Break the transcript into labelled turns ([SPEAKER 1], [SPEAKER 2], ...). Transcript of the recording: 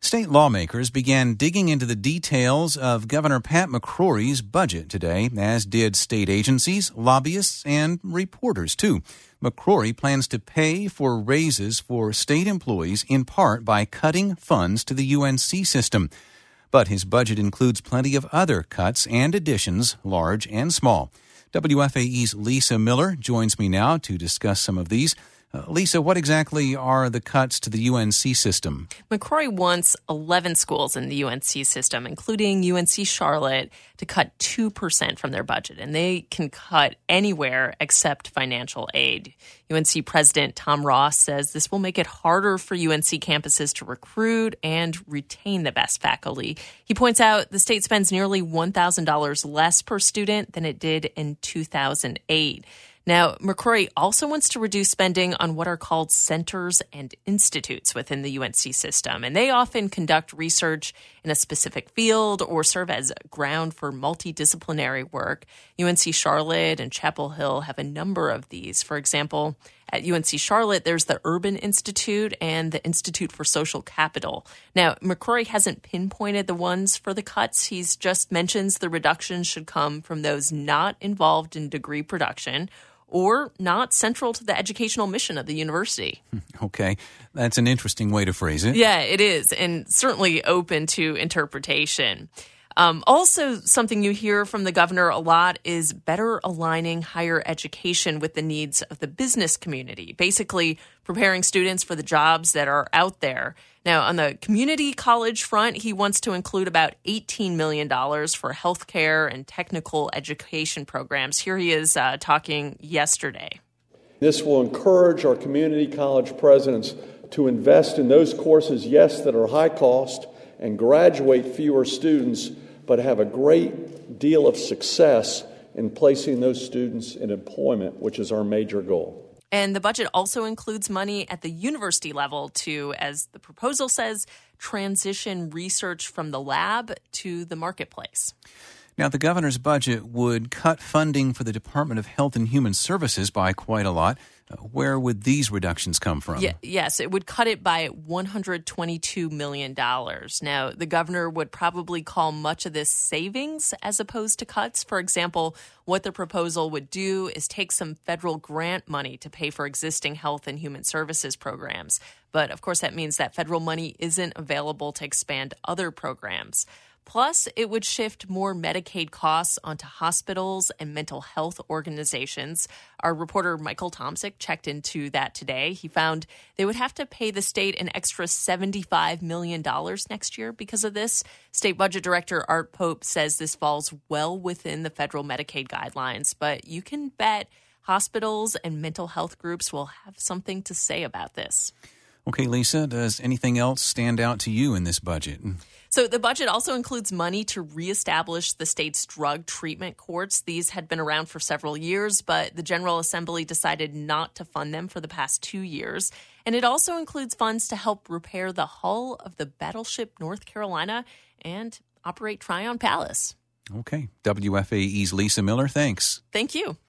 [SPEAKER 1] State lawmakers began digging into the details of Governor Pat McCrory's budget today, as did state agencies, lobbyists, and reporters, too. McCrory plans to pay for raises for state employees in part by cutting funds to the UNC system. But his budget includes plenty of other cuts and additions, large and small. WFAE's Lisa Miller joins me now to discuss some of these. Lisa, what exactly are the cuts to the UNC system?
[SPEAKER 2] McCrory wants 11 schools in the UNC system, including UNC Charlotte, to cut 2% from their budget, and they can cut anywhere except financial aid. UNC President Tom Ross says this will make it harder for UNC campuses to recruit and retain the best faculty. He points out the state spends nearly $1,000 less per student than it did in 2008. Now, McCrory also wants to reduce spending on what are called centers and institutes within the UNC system, and they often conduct research in a specific field or serve as ground for multidisciplinary work. UNC Charlotte and Chapel Hill have a number of these. For example, at UNC Charlotte, there's the Urban Institute and the Institute for Social Capital. Now, McCrory hasn't pinpointed the ones for the cuts. He's just mentions the reductions should come from those not involved in degree production or not central to the educational mission of the university.
[SPEAKER 1] Okay, that's an interesting way to phrase it.
[SPEAKER 2] Yeah, it is, and certainly open to interpretation. Also, something you hear from the governor a lot is better aligning higher education with the needs of the business community, basically preparing students for the jobs that are out there. Now, on the community college front, he wants to include about $18 million for healthcare and technical education programs. Here he is talking yesterday.
[SPEAKER 3] This will encourage our community college presidents to invest in those courses, yes, that are high cost and graduate fewer students, but have a great deal of success in placing those students in employment, which is our major goal.
[SPEAKER 2] And the budget also includes money at the university level to, as the proposal says, transition research from the lab to the marketplace.
[SPEAKER 1] Now, the governor's budget would cut funding for the Department of Health and Human Services by quite a lot. Where would these reductions come from?
[SPEAKER 2] Yes, it would cut it by $122 million. Now, the governor would probably call much of this savings as opposed to cuts. For example, what the proposal would do is take some federal grant money to pay for existing health and human services programs. But, of course, that means that federal money isn't available to expand other programs. Plus, it would shift more Medicaid costs onto hospitals and mental health organizations. Our reporter Michael Tomsic checked into that today. He found they would have to pay the state an extra $75 million next year because of this. State Budget Director Art Pope says this falls well within the federal Medicaid guidelines, but you can bet hospitals and mental health groups will have something to say about this.
[SPEAKER 1] Okay, Lisa, does anything else stand out to you in this budget?
[SPEAKER 2] So the budget also includes money to reestablish the state's drug treatment courts. These had been around for several years, but the General Assembly decided not to fund them for the past 2 years. And it also includes funds to help repair the hull of the battleship North Carolina and operate Tryon Palace.
[SPEAKER 1] Okay, WFAE's Lisa Miller, thanks.
[SPEAKER 2] Thank you.